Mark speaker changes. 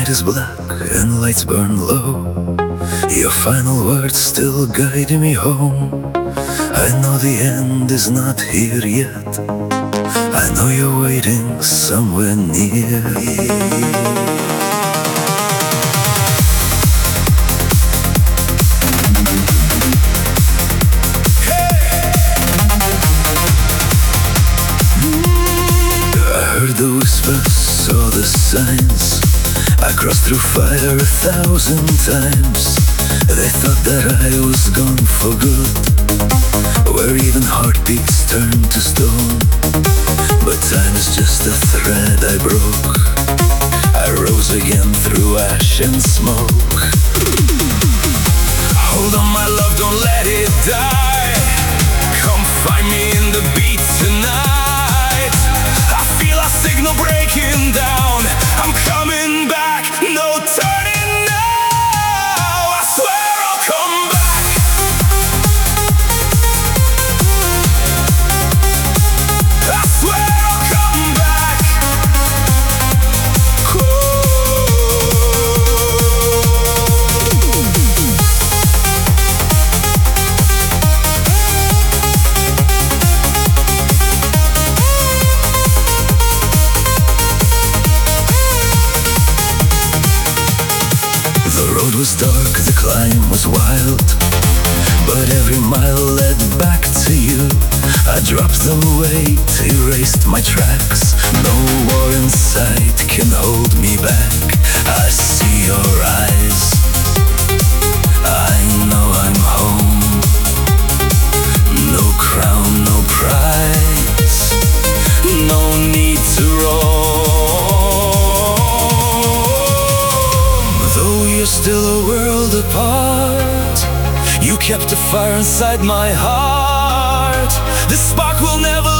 Speaker 1: night is black and lights burn low. Your final words still guide me home. I know the end is not here yet. I know you're waiting somewhere near. The whispers, saw the signs. I crossed through fire 1,000 times. They thought that I was gone for good, where even heartbeats turn to stone. But time is just a thread I broke. I rose again through ash and smoke. Hold on my love, don't let it die. Come find me in the beat tonight. Signal breaking down, I'm coming back, no turning now. I swear I'll come back. I swear I'll come back. The road was dark, the climb was wild, but every mile led back to you. I dropped the weight, erased my tracks. No war in sight can hold me back. I see your eyes, I know I'm home. No crown, no prize, no need to roam. You're still a world apart. You kept a fire inside my heart. The spark will never